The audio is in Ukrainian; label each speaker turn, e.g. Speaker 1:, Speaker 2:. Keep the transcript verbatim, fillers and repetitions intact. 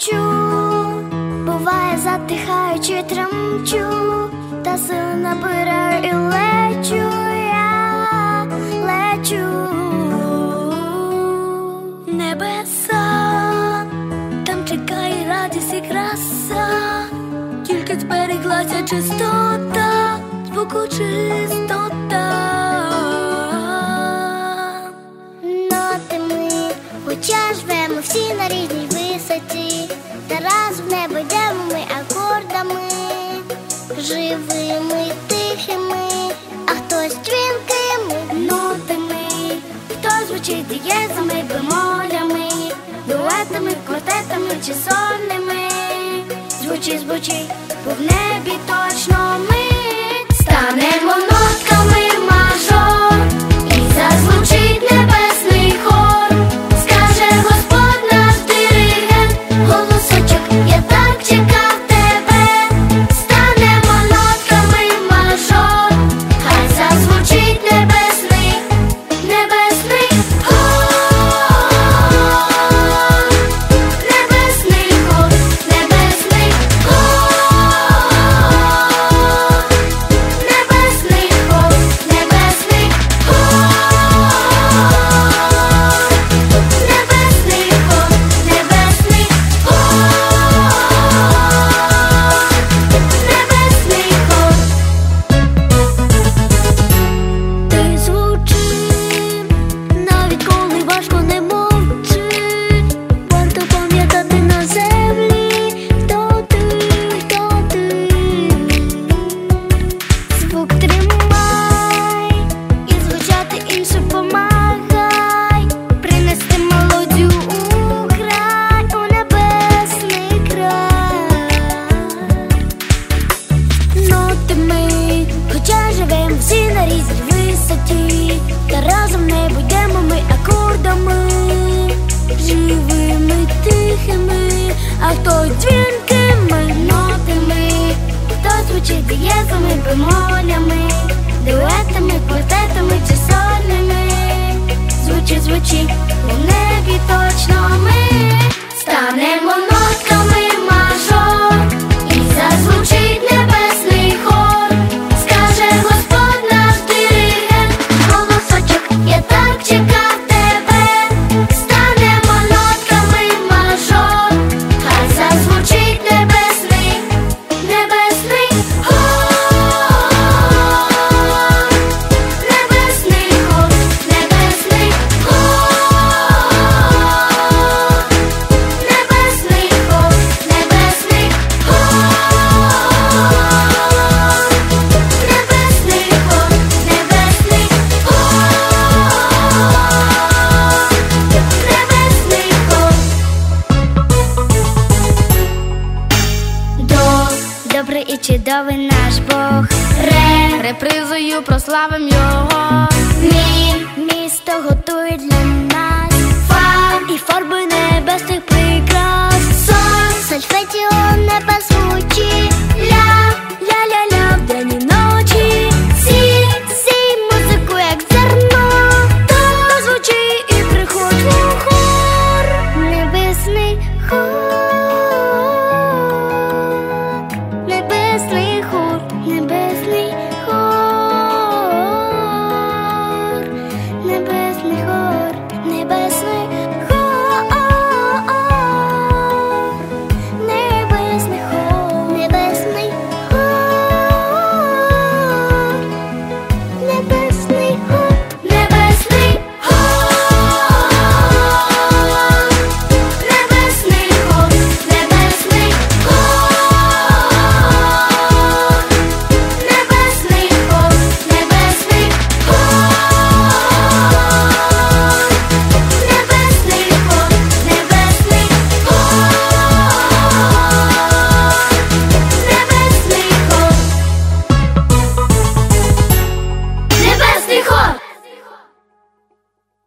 Speaker 1: лечу, буває затихаючи тремчу, та сил набираю і лечу, я лечу. Небеса, там чекає радість і краса, тільки збереглася чистота, звуку чистота. Ноти ми, хоча живемо всі на різній висоті, та разом в небо йдемо ми акордами, живими, тихими, а хтось дзвінкими нотами, хто звучить дієзами, бемолями, дуетами, квартетами чи сольними. Звучить, звучить, бо в небі точно ми станемо нотками мажор, і зазвучить небесний хор. Скаже Господь наш диригент, голосочок, я так чекав тебе. Станемо нотками мажор, хай зазвучить небесний, небесний хор. Небесний хор, небесний хор. Небесний хор, небесний хор. Небесний хор, небесний хор. Небесний хор. Ти звучи, навіть коли важко, не мовчи. Варто пам'ятати на землі, хто ти, хто ти. Звук тримай і звучати інше помагай, принести мелодію у край, у небесний край. Ноти ми, хоча живем всі на різній висоті, та разом не будемо ми акордами, живими, тихими, а хто дзвінкими нотами, хто звучить дієзами, бемолями, дуетами, квартетами чи сольними. Звучить, звучить, у небі точно ми станемо нотками мажор, і зазвучить небесний хор. Скаже Господь наш диригент, голосочок, я так чекав тебе. Станемо нотками мажор, хай зазвучить небесний, небесний хор. Небесний хор, небесний хор. Небесний хор, небесний хор. Небесний хор, небесний хор. Небесний хор. До, добрий і чудовий наш Бог. Ре, репризою прославим його.